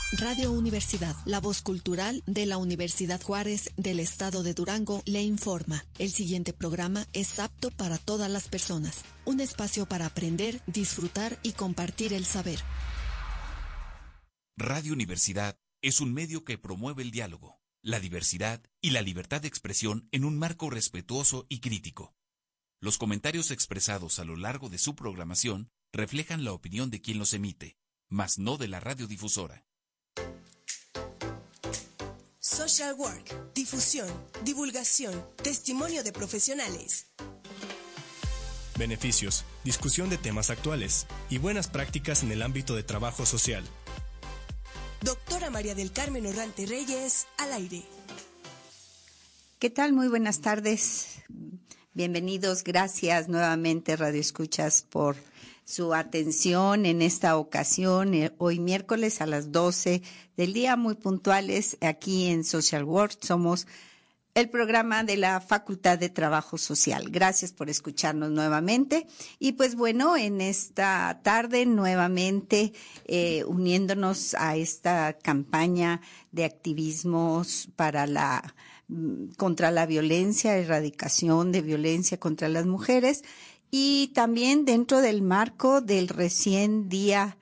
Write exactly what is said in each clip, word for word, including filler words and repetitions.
Radio Universidad, la voz cultural de la Universidad Juárez del Estado de Durango, le informa. El siguiente programa es apto para todas las personas. Un espacio para aprender, disfrutar y compartir el saber. Radio Universidad es un medio que promueve el diálogo, la diversidad y la libertad de expresión en un marco respetuoso y crítico. Los comentarios expresados a lo largo de su programación reflejan la opinión de quien los emite, mas no de la radiodifusora. Social Work, difusión, divulgación, testimonio de profesionales. Beneficios, discusión de temas actuales y buenas prácticas en el ámbito de trabajo social. Doctora María del Carmen Orrante Reyes, al aire. ¿Qué tal? Muy buenas tardes. Bienvenidos, gracias nuevamente, Radio Escuchas, por su atención en esta ocasión, hoy miércoles a las doce del día, muy puntuales aquí en Social Work. Somos el programa de la Facultad de Trabajo Social. Gracias por escucharnos nuevamente. Y pues bueno, en esta tarde nuevamente eh, uniéndonos a esta campaña de activismos para la contra la violencia, erradicación de violencia contra las mujeres, y también dentro del marco del recién día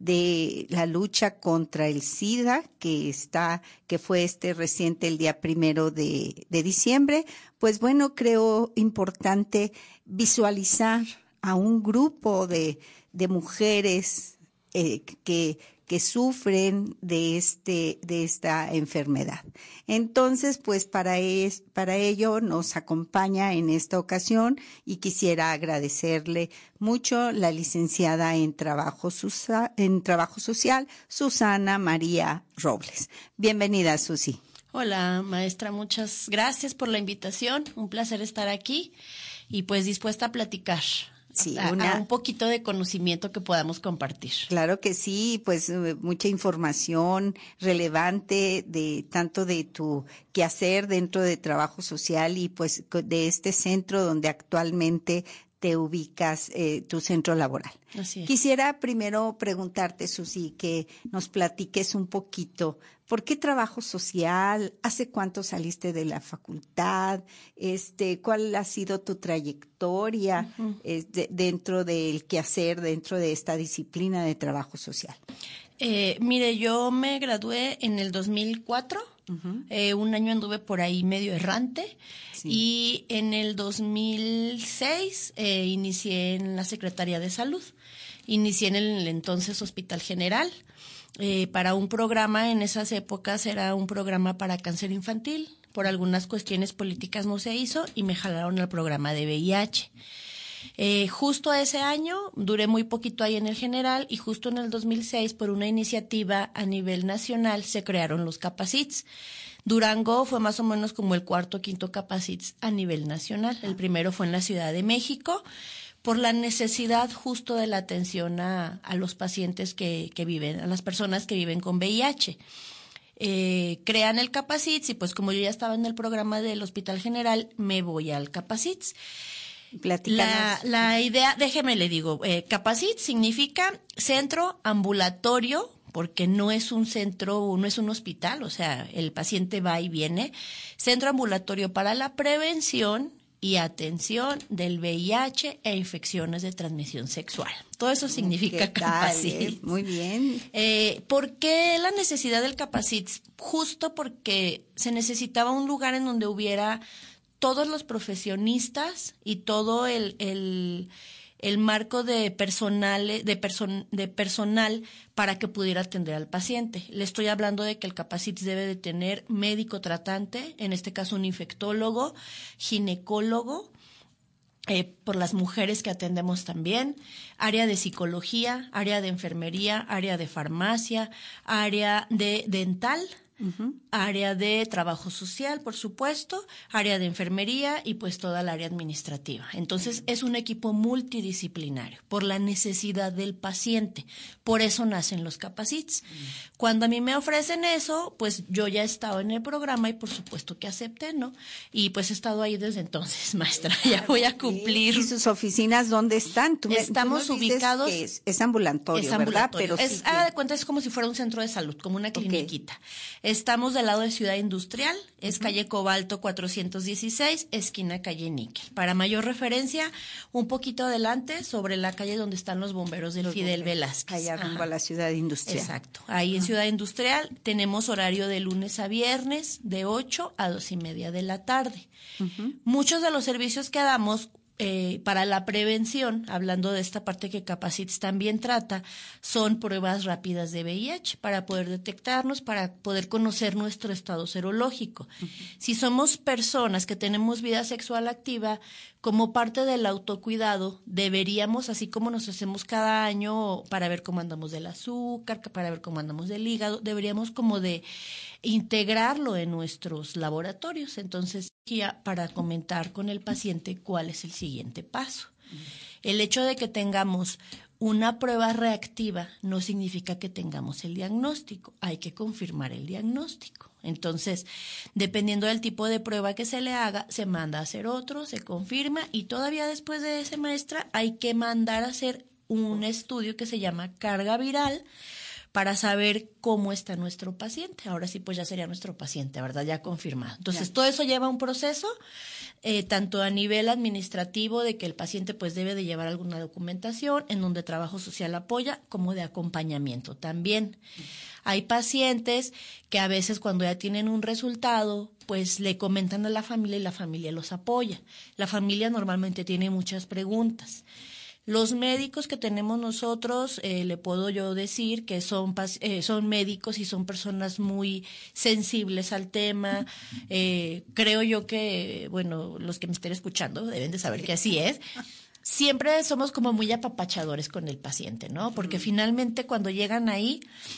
de la lucha contra el SIDA, que está, que fue este reciente el día primero de, de diciembre, pues bueno, creo importante visualizar a un grupo de, de mujeres eh, que, que sufren de este, de esta enfermedad. Entonces, pues para es, para ello nos acompaña en esta ocasión y quisiera agradecerle mucho la licenciada en trabajo, en trabajo social, Susana María Robles. Bienvenida, Susi. Hola, maestra, muchas gracias por la invitación. Un placer estar aquí y pues dispuesta a platicar. Sí, a, una, a un poquito de conocimiento que podamos compartir. Claro que sí, pues mucha información relevante de tanto de tu quehacer dentro de trabajo social y pues de este centro donde actualmente te ubicas, eh, tu centro laboral. Así es. Quisiera primero preguntarte, Susi, que nos platiques un poquito, ¿por qué trabajo social? ¿Hace cuánto saliste de la facultad? Este, ¿cuál ha sido tu trayectoria uh-huh. eh, de, dentro del quehacer, dentro de esta disciplina de trabajo social? Eh, mire, yo me gradué en el dos mil cuatro. Uh-huh. Eh, un año anduve por ahí medio errante, sí. Y en el dos mil seis eh, inicié en la Secretaría de Salud. Inicié en el entonces Hospital General eh, para un programa. En esas épocas era un programa para cáncer infantil. Por algunas cuestiones políticas no se hizo y me jalaron al programa de V I H. Eh, justo ese año, duré muy poquito ahí en el General, y justo en el dos mil seis, por una iniciativa a nivel nacional, se crearon los Capacits. Durango fue más o menos como el cuarto o quinto Capacits a nivel nacional. El primero fue en la Ciudad de México, por la necesidad justo de la atención a, a los pacientes que, que viven, a las personas que viven con V I H. Eh, crean el Capacits y pues como yo ya estaba en el programa del Hospital General, me voy al Capacits. La, la idea, déjeme le digo, eh, Capacit significa centro ambulatorio, porque no es un centro, no es un hospital, o sea, el paciente va y viene. Centro ambulatorio para la prevención y atención del V I H e infecciones de transmisión sexual. Todo eso significa Capacit. Eh? Muy bien. Eh, ¿Por qué la necesidad del Capacit? Justo porque se necesitaba un lugar en donde hubiera todos los profesionistas y todo el, el, el marco de personal, de, person, de personal para que pudiera atender al paciente. Le estoy hablando de que el Capacit debe de tener médico tratante, en este caso un infectólogo, ginecólogo, eh, por las mujeres que atendemos también, área de psicología, área de enfermería, área de farmacia, área de dental, uh-huh. área de trabajo social, por supuesto, área de enfermería y pues toda el área administrativa. Entonces es un equipo multidisciplinario por la necesidad del paciente. Por eso nacen los Capacits. Uh-huh. Cuando a mí me ofrecen eso, pues yo ya he estado en el programa y por supuesto que acepté, ¿no? Y pues he estado ahí desde entonces, maestra. Ya voy a cumplir. ¿Y sus oficinas dónde están? Tú me, Estamos tú ubicados. Que es, es ambulatorio, es ¿verdad? ambulatorio. Pero es, sí haga que... de cuenta, es como si fuera un centro de salud, como una cliniquita. Okay. Estamos del lado de Ciudad Industrial, es uh-huh. calle Cobalto cuatrocientos dieciséis, esquina calle Níquel. Para mayor referencia, un poquito adelante, sobre la calle donde están los bomberos del los Fidel bomberos. Velázquez. Allá rumbo a la Ciudad Industrial. Exacto. Ahí uh-huh. en Ciudad Industrial tenemos horario de lunes a viernes, de ocho a dos y media de la tarde. Uh-huh. Muchos de los servicios que damos Eh, para la prevención, hablando de esta parte que Capacits también trata, son pruebas rápidas de V I H para poder detectarnos, para poder conocer nuestro estado serológico. Uh-huh. Si somos personas que tenemos vida sexual activa, como parte del autocuidado, deberíamos, así como nos hacemos cada año para ver cómo andamos del azúcar, para ver cómo andamos del hígado, deberíamos como de integrarlo en nuestros laboratorios. Entonces, ya para comentar con el paciente cuál es el siguiente paso. El hecho de que tengamos una prueba reactiva no significa que tengamos el diagnóstico, hay que confirmar el diagnóstico. Entonces, dependiendo del tipo de prueba que se le haga, se manda a hacer otro, se confirma y todavía después de ese, maestra, hay que mandar a hacer un estudio que se llama carga viral para saber cómo está nuestro paciente. Ahora sí, pues ya sería nuestro paciente, ¿verdad? Ya confirmado. Entonces, ya. Todo eso lleva un proceso, eh, tanto a nivel administrativo, de que el paciente pues debe de llevar alguna documentación, en donde trabajo social apoya, como de acompañamiento también. Uh-huh. Hay pacientes que a veces cuando ya tienen un resultado, pues le comentan a la familia y la familia los apoya. La familia normalmente tiene muchas preguntas. Los médicos que tenemos nosotros, eh, le puedo yo decir que son eh, son médicos y son personas muy sensibles al tema. Eh, creo yo que, bueno, los que me estén escuchando deben de saber que así es. Siempre somos como muy apapachadores con el paciente, ¿no? Porque finalmente cuando llegan ahí,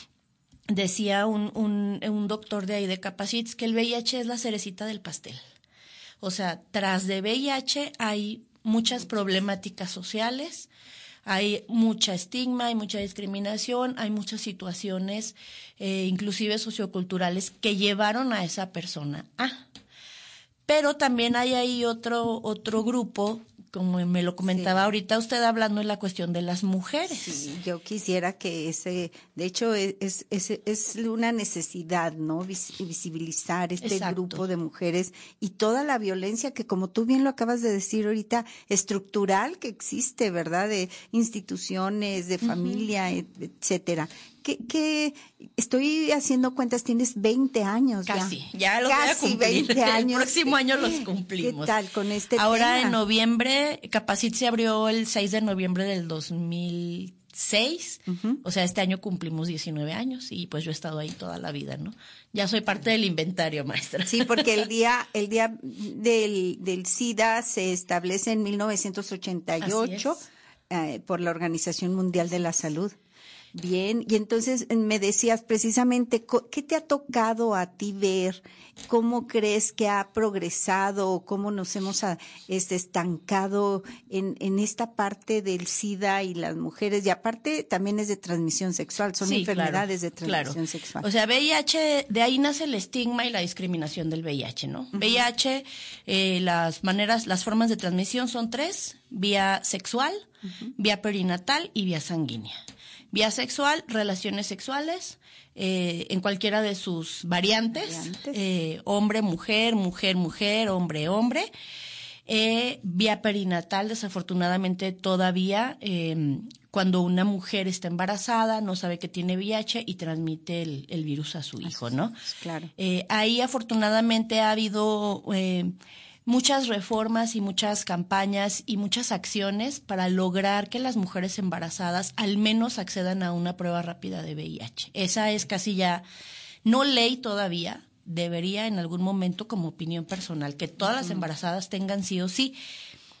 decía un, un, un doctor de ahí de Capacits que el V I H es la cerecita del pastel. O sea, tras de V I H hay muchas problemáticas sociales, hay mucha estigma, hay mucha discriminación, hay muchas situaciones, eh, inclusive socioculturales, que llevaron a esa persona a. Pero también hay ahí otro otro grupo, como me lo comentaba sí. ahorita usted hablando en la cuestión de las mujeres. Sí, yo quisiera que ese, de hecho es es es una necesidad, ¿no? Visibilizar este Exacto. grupo de mujeres y toda la violencia que, como tú bien lo acabas de decir ahorita, estructural que existe, ¿verdad? De instituciones, de familia, uh-huh. etcétera. Que, que estoy haciendo cuentas, tienes veinte años Casi, ya. ya los Casi voy a cumplir. veinte años. El próximo año los cumplimos. ¿Qué tal con este Ahora tema? En noviembre, Capacit se abrió el seis de noviembre del dos mil seis, uh-huh. o sea, este año cumplimos diecinueve años y pues yo he estado ahí toda la vida, ¿no? Ya soy parte del inventario, maestra. Sí, porque el día el día del, del SIDA se establece en mil novecientos ochenta y ocho eh, por la Organización Mundial de la Salud. Bien, y entonces me decías precisamente, ¿qué te ha tocado a ti ver? ¿Cómo crees que ha progresado? ¿Cómo nos hemos este, estancado en, en esta parte del SIDA y las mujeres? Y aparte también es de transmisión sexual, son sí, enfermedades claro, de transmisión claro. sexual. O sea, V I H, de ahí nace el estigma y la discriminación del V I H, ¿no? Uh-huh. V I H, eh, las maneras, las formas de transmisión son tres: vía sexual, uh-huh. vía perinatal y vía sanguínea. Vía sexual, relaciones sexuales, eh, en cualquiera de sus variantes, variantes. Eh, hombre, mujer, mujer, mujer, hombre, hombre. Eh, vía perinatal, desafortunadamente todavía, eh, cuando una mujer está embarazada, no sabe que tiene V I H y transmite el, el virus a su hijo, ¿no? Claro. Eh, ahí afortunadamente ha habido eh, muchas reformas y muchas campañas y muchas acciones para lograr que las mujeres embarazadas al menos accedan a una prueba rápida de V I H. Esa es casi ya, no ley todavía, debería en algún momento, como opinión personal, que todas las embarazadas tengan sí o sí.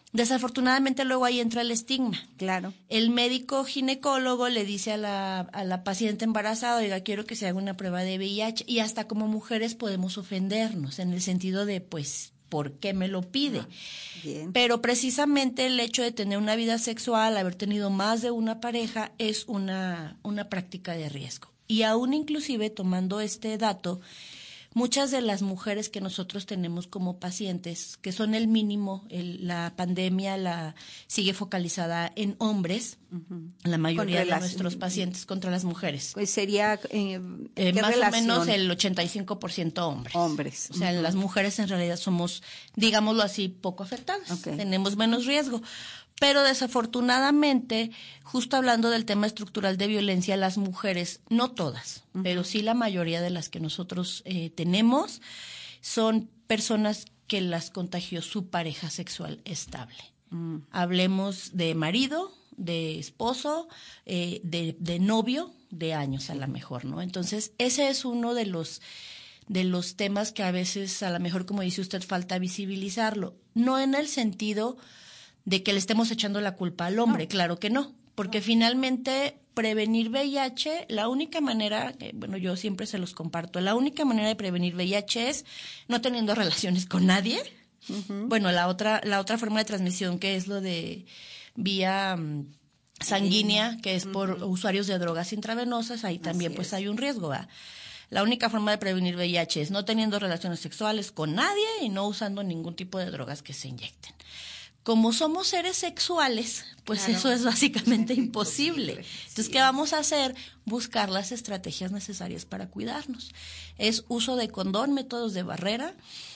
Desafortunadamente luego ahí entra el estigma. Claro. El médico ginecólogo le dice a la, a la paciente embarazada, oiga, quiero que se haga una prueba de V I H, y hasta como mujeres podemos ofendernos en el sentido de, pues, ¿por qué me lo pide? Ah, bien. Pero precisamente el hecho de tener una vida sexual, haber tenido más de una pareja, es una, una práctica de riesgo. Y aún inclusive tomando este dato, muchas de las mujeres que nosotros tenemos como pacientes, que son el mínimo, el, la pandemia la sigue focalizada en hombres, uh-huh. la mayoría de nuestros pacientes contra las mujeres. Pues sería eh, eh, más relación? o menos el ochenta y cinco por ciento hombres. Hombres. O sea, uh-huh. las mujeres en realidad somos, digámoslo así, poco afectadas, okay. tenemos menos riesgo. Pero desafortunadamente, justo hablando del tema estructural de violencia, las mujeres, no todas, uh-huh. pero sí la mayoría de las que nosotros eh, tenemos, son personas que las contagió su pareja sexual estable. Uh-huh. Hablemos de marido, de esposo, eh, de, de novio, de años a lo mejor, ¿no? Entonces, ese es uno de los de los temas que a veces, a lo mejor, como dice usted, falta visibilizarlo. No en el sentido de que le estemos echando la culpa al hombre, no. Claro que no, porque no. Finalmente prevenir V I H, la única manera, eh, bueno, yo siempre se los comparto, la única manera de prevenir V I H es no teniendo relaciones con nadie. Uh-huh. Bueno, la otra la otra forma de transmisión, que es lo de vía um, sanguínea, que es uh-huh. por usuarios de drogas intravenosas, ahí también Así pues es. Hay un riesgo, ¿verdad? La única forma de prevenir V I H es no teniendo relaciones sexuales con nadie y no usando ningún tipo de drogas que se inyecten. Como somos seres sexuales, pues claro. Eso es básicamente es imposible. imposible. Entonces, sí. ¿Qué vamos a hacer? Buscar las estrategias necesarias para cuidarnos. Es uso de condón, métodos de barrera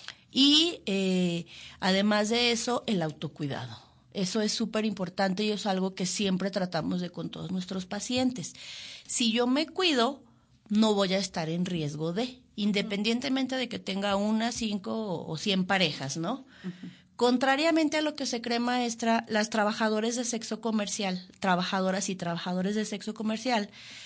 y, eh, además de eso, el autocuidado. Eso es súper importante y es algo que siempre tratamos de con todos nuestros pacientes. Si yo me cuido, no voy a estar en riesgo de, independientemente de que tenga una, cinco o cien parejas, ¿no? Uh-huh. Contrariamente a lo que se cree, maestra, las trabajadoras de sexo comercial, trabajadoras y trabajadores de sexo comercial,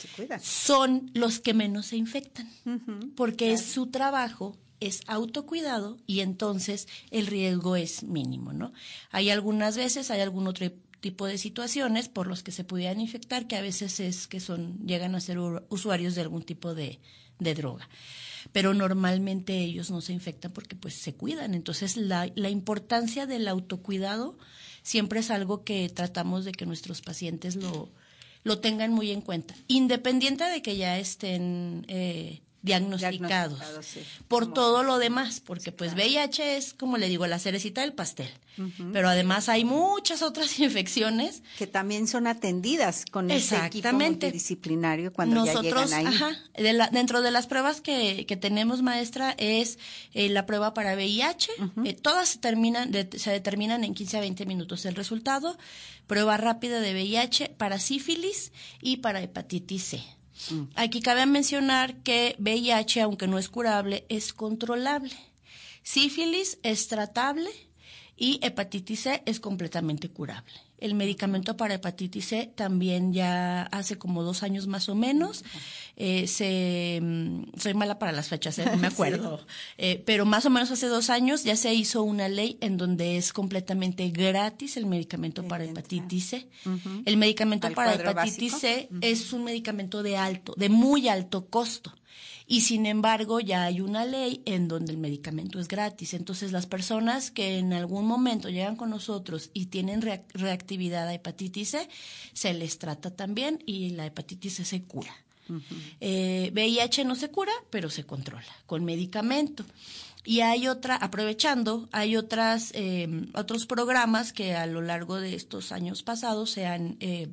son los que menos se infectan, uh-huh, porque claro. Es su trabajo, es autocuidado y entonces el riesgo es mínimo, ¿no? Hay algunas veces, hay algún otro tipo de situaciones por los que se pudieran infectar, que a veces es que son llegan a ser usuarios de algún tipo de, de droga. Pero normalmente ellos no se infectan porque pues se cuidan. Entonces la, la importancia del autocuidado siempre es algo que tratamos de que nuestros pacientes lo, lo tengan muy en cuenta, independiente de que ya estén eh, diagnosticados, diagnosticados sí. por como todo lo demás, porque sí, pues claro. V I H es, como le digo, la cerecita del pastel, uh-huh. pero además hay muchas otras infecciones que también son atendidas con ese equipo multidisciplinario cuando nosotros, ya llegan ahí. Ajá, de la, dentro de las pruebas que, que tenemos, maestra, es eh, la prueba para V I H, uh-huh. eh, todas se terminan, de, se determinan en quince a veinte minutos el resultado, prueba rápida de V I H para sífilis y para hepatitis C. Mm. Aquí cabe mencionar que V I H, aunque no es curable, es controlable. Sífilis es tratable y hepatitis C es completamente curable. El medicamento para hepatitis C también ya hace como dos años más o menos. Eh, se, soy mala para las fechas, ¿eh? No me acuerdo. Sí. Eh, pero más o menos hace dos años ya se hizo una ley en donde es completamente gratis el medicamento Bien, para hepatitis C. Uh-huh. El medicamento ¿Al para hepatitis básico? C uh-huh. es un medicamento de alto, de muy alto costo. Y sin embargo ya hay una ley en donde el medicamento es gratis. Entonces las personas que en algún momento llegan con nosotros y tienen reac- reactividad a hepatitis C, se les trata también y la hepatitis C se cura. Uh-huh. Eh, V I H no se cura, pero se controla con medicamento. Y hay otra, aprovechando, hay otras eh, otros programas que a lo largo de estos años pasados se han eh,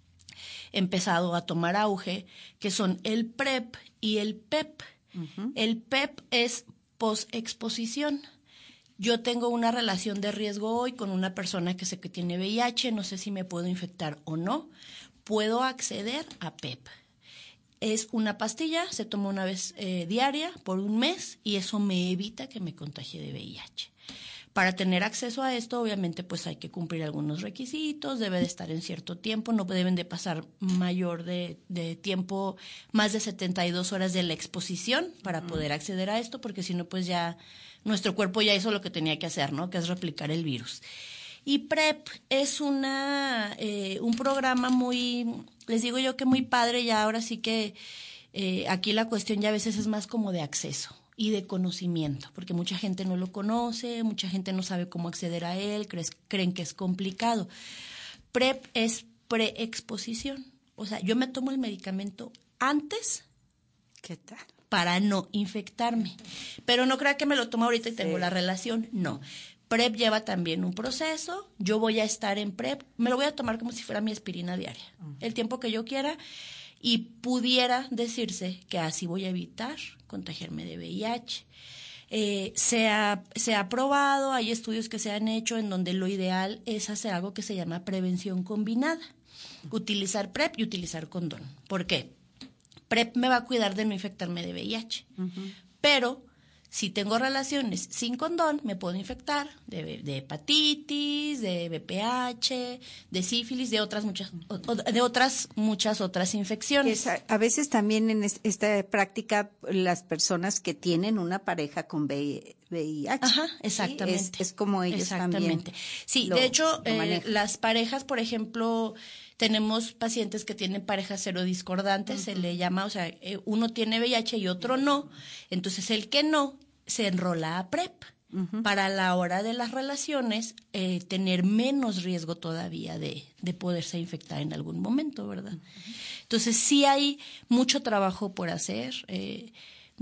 empezado a tomar auge, que son el PrEP y el PEP. Uh-huh. El PEP es posexposición. Yo tengo una relación de riesgo hoy con una persona que sé que tiene V I H, no sé si me puedo infectar o no. Puedo acceder a PEP. Es una pastilla, se toma una vez eh, diaria por un mes y eso me evita que me contagie de V I H. Para tener acceso a esto, obviamente, pues hay que cumplir algunos requisitos, debe de estar en cierto tiempo, no deben de pasar mayor de, de tiempo, más de setenta y dos horas de la exposición para uh-huh. poder acceder a esto, porque si no, pues ya nuestro cuerpo ya hizo lo que tenía que hacer, ¿no? Que es replicar el virus. Y PrEP es una eh, un programa muy, les digo yo que muy padre, ya ahora sí que eh, aquí la cuestión ya a veces es más como de acceso y de conocimiento, porque mucha gente no lo conoce, mucha gente no sabe cómo acceder a él, crees, creen que es complicado. PrEP es preexposición, o sea, yo me tomo el medicamento antes. ¿Qué tal? Para no infectarme. Pero no crea que me lo tomo ahorita y tengo Sí. la relación, no. PrEP lleva también un proceso, yo voy a estar en PrEP, me lo voy a tomar como si fuera mi aspirina diaria, uh-huh. el tiempo que yo quiera, y pudiera decirse que así voy a evitar contagiarme de V I H. Eh, se ha, se ha probado, hay estudios que se han hecho en donde lo ideal es hacer algo que se llama prevención combinada, utilizar PrEP y utilizar condón. ¿Por qué? PrEP me va a cuidar de no infectarme de V I H, uh-huh. pero si tengo relaciones sin condón, me puedo infectar de, de hepatitis, de V P H, de sífilis, de otras muchas, de otras muchas otras infecciones. A, a veces también en es, esta práctica las personas que tienen una pareja con V I H. Ajá, exactamente. ¿Sí? Es, es como ellos exactamente. también. Sí, lo, de hecho, eh, las parejas, por ejemplo, tenemos pacientes que tienen parejas serodiscordantes, uh-huh. se le llama, o sea, eh, uno tiene V I H y otro no, entonces el que no se enrola a PrEP uh-huh. para la hora de las relaciones eh, tener menos riesgo todavía de, de poderse infectar en algún momento, ¿verdad? Uh-huh. Entonces sí hay mucho trabajo por hacer, eh,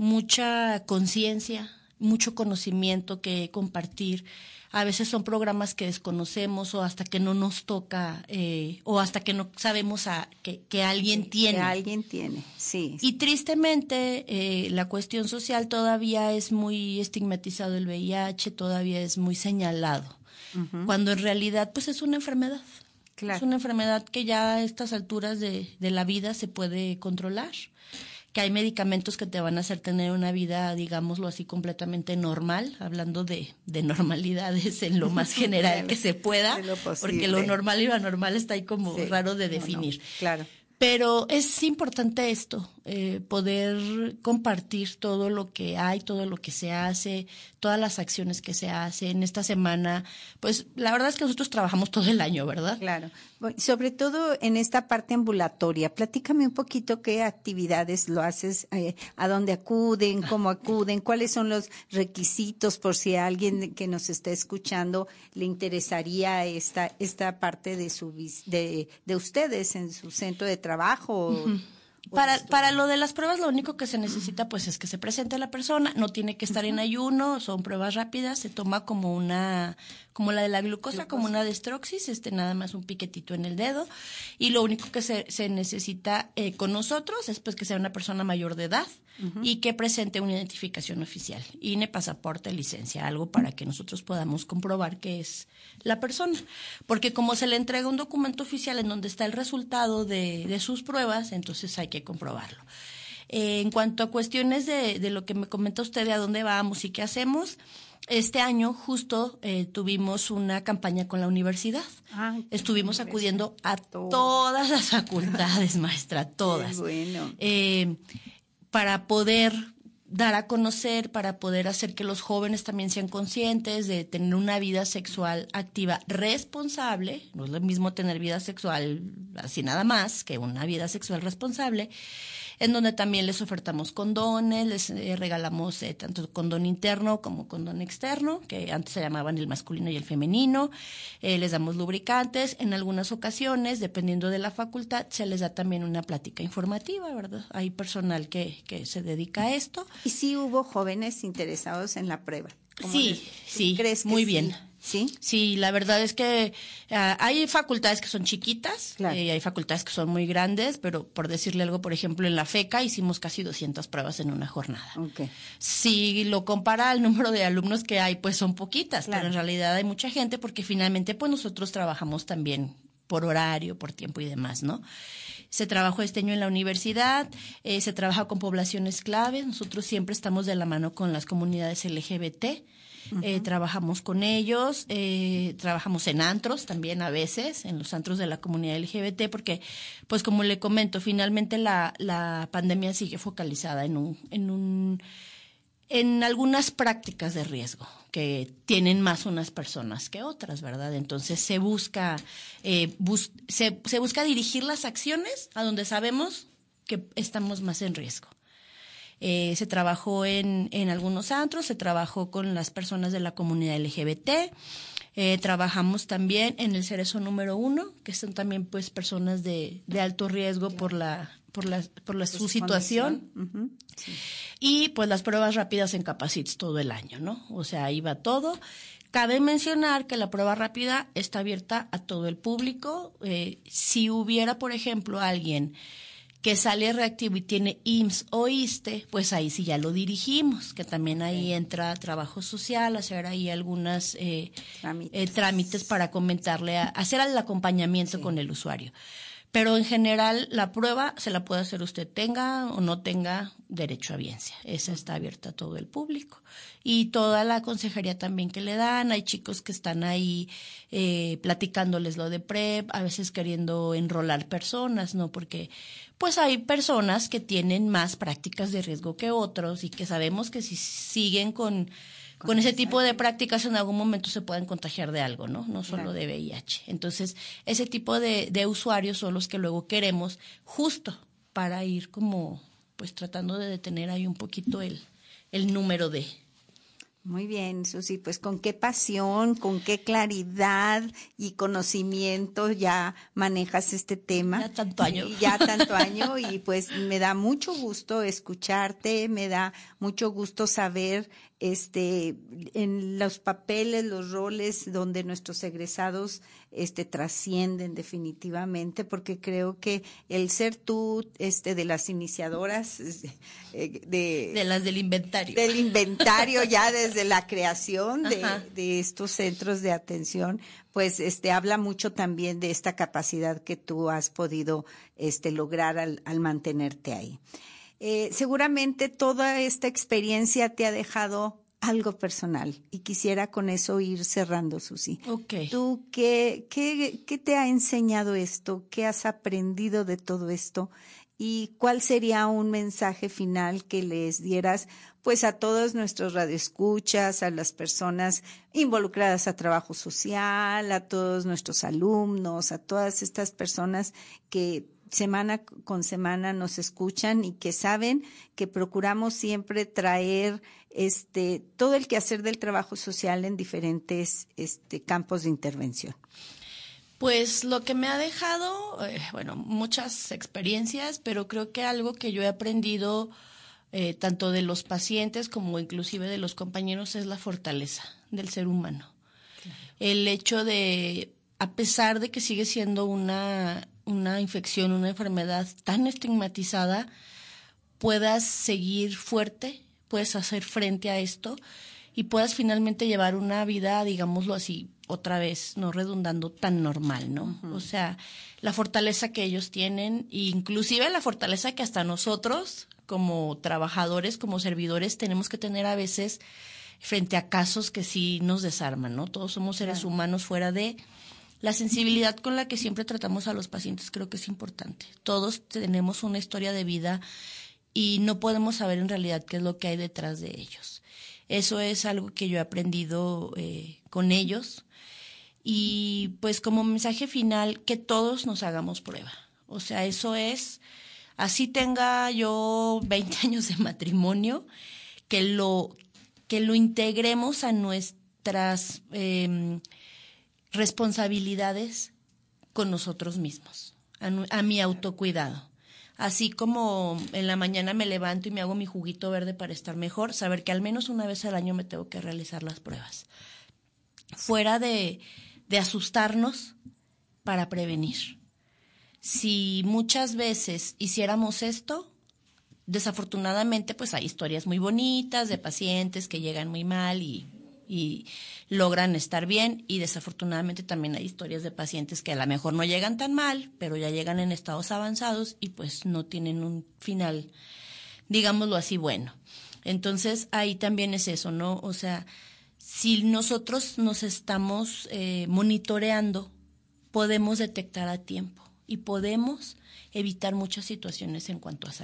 mucha conciencia, mucho conocimiento que compartir. A veces son programas que desconocemos o hasta que no nos toca eh, o hasta que no sabemos a, que, que alguien que, tiene. Que alguien tiene, sí. Y tristemente eh, la cuestión social todavía es muy estigmatizado, el V I H todavía es muy señalado, uh-huh. cuando en realidad pues es una enfermedad. Claro. Es una enfermedad que ya a estas alturas de, de la vida se puede controlar, que hay medicamentos que te van a hacer tener una vida, digámoslo así, completamente normal, hablando de, de normalidades en lo más general claro, que se pueda, lo porque lo normal y lo anormal está ahí como sí, raro de definir. No, no, claro. Pero es importante esto, eh, poder compartir todo lo que hay, todo lo que se hace, todas las acciones que se hacen. Esta semana, pues la verdad es que nosotros trabajamos todo el año, ¿verdad? Claro. Sobre todo en esta parte ambulatoria, platícame un poquito qué actividades lo haces, eh, a dónde acuden, cómo acuden, cuáles son los requisitos por si a alguien que nos está escuchando le interesaría esta esta parte de su de de ustedes en su centro de trabajo. Uh-huh. Para, para lo de las pruebas, lo único que se necesita pues es que se presente la persona, no tiene que estar en ayuno, son pruebas rápidas, se toma como una, como la de la glucosa, glucosa. como una destroxis, este nada más un piquetito en el dedo, y lo único que se, se necesita eh, con nosotros es pues que sea una persona mayor de edad uh-huh. y que presente una identificación oficial, I N E, pasaporte, licencia, algo para que nosotros podamos comprobar que es la persona, porque como se le entrega un documento oficial en donde está el resultado de, de sus pruebas, entonces hay que comprobarlo. Eh, en cuanto a cuestiones de, de lo que me comenta usted de a dónde vamos y qué hacemos, este año justo eh, tuvimos una campaña con la universidad. Ah, Estuvimos acudiendo a todo. todas las facultades, maestra, todas. Qué bueno. Eh, para poder dar a conocer, para poder hacer que los jóvenes también sean conscientes de tener una vida sexual activa responsable. No es lo mismo tener vida sexual así nada más que una vida sexual responsable, en donde también les ofertamos condones, les eh, regalamos eh, tanto condón interno como condón externo, que antes se llamaban el masculino y el femenino, eh, les damos lubricantes, en algunas ocasiones, dependiendo de la facultad, se les da también una plática informativa, ¿verdad? Hay personal que, que se dedica a esto. ¿Y sí hubo jóvenes interesados en la prueba? Sí, les, sí, ¿crees que muy sí? bien. ¿Sí? Sí, la verdad es que uh, hay facultades que son chiquitas, claro. eh, hay facultades que son muy grandes, pero por decirle algo, por ejemplo, en la FECA hicimos casi doscientas pruebas en una jornada. Okay. Si lo compara al número de alumnos que hay, pues son poquitas, claro. pero en realidad hay mucha gente porque finalmente pues nosotros trabajamos también por horario, por tiempo y demás, ¿no? Se trabajó este año en la universidad, eh, se trabaja con poblaciones claves, nosotros siempre estamos de la mano con las comunidades L G B T. Uh-huh. Eh, trabajamos con ellos, eh, trabajamos en antros también a veces, en los antros de la comunidad L G B T, porque, pues como le comento, finalmente la, la pandemia sigue focalizada en un, en un, en algunas prácticas de riesgo que tienen más unas personas que otras, ¿verdad? Entonces se busca eh, bus- se, se busca dirigir las acciones a donde sabemos que estamos más en riesgo. Eh, se trabajó en, en algunos antros, se trabajó con las personas de la comunidad L G B T, eh, trabajamos también en el Cerezo número uno, que son también pues personas de, de alto riesgo por la por la por la, su situación. Uh-huh. Sí. Y pues las pruebas rápidas en Capacits todo el año, ¿no? O sea, ahí va todo. Cabe mencionar que la prueba rápida está abierta a todo el público. Eh, si hubiera, por ejemplo, alguien que sale reactivo y tiene I M S S o ISSSTE, pues ahí sí ya lo dirigimos, que también ahí sí entra trabajo social, hacer ahí algunas eh, trámites. Eh, trámites para comentarle, a, hacer el acompañamiento sí. con el usuario. Pero en general la prueba se la puede hacer usted, tenga o no tenga derecho a audiencia. Esa está abierta a todo el público. Y toda la consejería también que le dan. Hay chicos que están ahí eh, platicándoles lo de PrEP, a veces queriendo enrolar personas, ¿no? Porque pues hay personas que tienen más prácticas de riesgo que otros y que sabemos que si siguen con... Con ese tipo de prácticas en algún momento se pueden contagiar de algo, ¿no? No solo de V I H. Entonces, ese tipo de, de usuarios son los que luego queremos justo para ir como, pues tratando de detener ahí un poquito el, el número de... Muy bien, Susi, pues con qué pasión, con qué claridad y conocimiento ya manejas este tema. Ya tanto año. Y ya tanto año y pues me da mucho gusto escucharte, me da mucho gusto saber este en los papeles, los roles donde nuestros egresados este trascienden definitivamente, porque creo que el ser tú este de las iniciadoras de de, de las del inventario. Del inventario ya desde la creación de, de estos centros de atención, pues este habla mucho también de esta capacidad que tú has podido este lograr al, al mantenerte ahí. Eh, seguramente toda esta experiencia te ha dejado algo personal y quisiera con eso ir cerrando, Susi. Okay. ¿Tú qué, qué, qué te ha enseñado esto? ¿Qué has aprendido de todo esto? ¿Y cuál sería un mensaje final que les dieras pues a todos nuestros radioescuchas, a las personas involucradas a trabajo social, a todos nuestros alumnos, a todas estas personas que semana con semana nos escuchan y que saben que procuramos siempre traer este todo el quehacer del trabajo social en diferentes este campos de intervención? Pues lo que me ha dejado, eh, bueno, muchas experiencias, pero creo que algo que yo he aprendido eh, tanto de los pacientes como inclusive de los compañeros es la fortaleza del ser humano. Claro. El hecho de, a pesar de que sigue siendo una una infección, una enfermedad tan estigmatizada, puedas seguir fuerte, puedes hacer frente a esto y puedas finalmente llevar una vida, digámoslo así, otra vez, no redundando, tan normal, ¿no? Uh-huh. O sea, la fortaleza que ellos tienen, inclusive la fortaleza que hasta nosotros, como trabajadores, como servidores, tenemos que tener a veces frente a casos que sí nos desarman, ¿no? Todos somos seres claro. humanos fuera de... La sensibilidad con la que siempre tratamos a los pacientes creo que es importante. Todos tenemos una historia de vida y no podemos saber en realidad qué es lo que hay detrás de ellos. Eso es algo que yo he aprendido eh, con ellos. Y pues como mensaje final, que todos nos hagamos prueba. O sea, eso es, así tenga yo veinte años de matrimonio, que lo, que lo integremos a nuestras... Eh, responsabilidades con nosotros mismos, a, a mi autocuidado. Así como en la mañana me levanto y me hago mi juguito verde para estar mejor, saber que al menos una vez al año me tengo que realizar las pruebas. Fuera de, de asustarnos para prevenir. Si muchas veces hiciéramos esto, desafortunadamente pues hay historias muy bonitas de pacientes que llegan muy mal y... y logran estar bien, y desafortunadamente también hay historias de pacientes que a lo mejor no llegan tan mal, pero ya llegan en estados avanzados y pues no tienen un final, digámoslo así, bueno. Entonces ahí también es eso, ¿no? O sea, si nosotros nos estamos eh, monitoreando, podemos detectar a tiempo y podemos evitar muchas situaciones en cuanto a salud.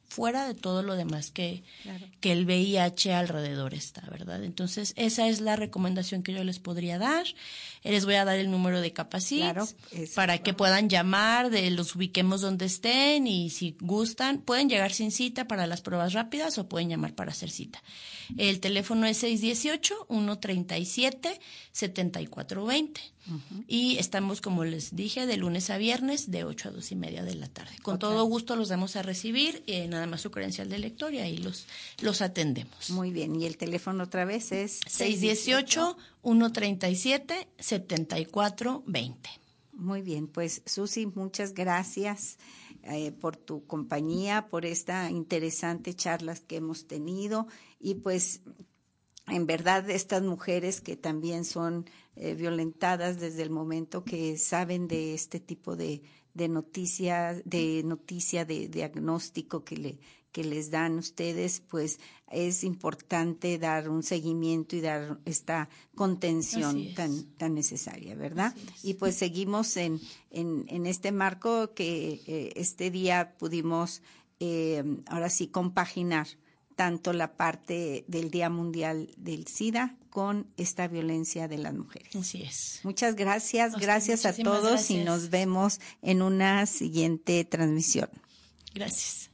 fuera de todo lo demás que, claro. que el V I H alrededor está, ¿verdad? Entonces, esa es la recomendación que yo les podría dar. Les voy a dar el número de Capacit Claro, para que puedan llamar, de los ubiquemos donde estén y si gustan, pueden llegar sin cita para las pruebas rápidas o pueden llamar para hacer cita. El teléfono es seis uno ocho, uno tres siete, siete cuatro dos cero. Uh-huh. Y estamos, como les dije, de lunes a viernes de ocho a dos y media de la tarde. Con okay. todo gusto los vamos a recibir, eh, nada más su credencial de lector y ahí los, los atendemos. Muy bien, y el teléfono otra vez es seis uno ocho, uno tres siete, siete cuatro dos cero. Muy bien, pues Susi, muchas gracias eh, por tu compañía, por esta interesante charlas que hemos tenido y pues en verdad estas mujeres que también son eh, violentadas desde el momento que saben de este tipo de, de noticia, de noticia, de diagnóstico que le que les dan ustedes, pues es importante dar un seguimiento y dar esta contención tan tan necesaria, ¿verdad? Y pues seguimos en, en, en este marco que eh, este día pudimos eh, ahora sí compaginar tanto la parte del Día Mundial del SIDA con esta violencia de las mujeres. Así es. Muchas gracias, Usted, gracias a todos gracias. Y nos vemos en una siguiente transmisión. Gracias.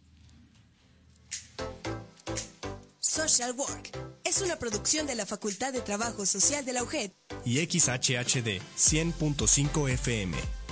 Social Work es una producción de la Facultad de Trabajo Social de la U G E D y X H H D cien punto cinco F M.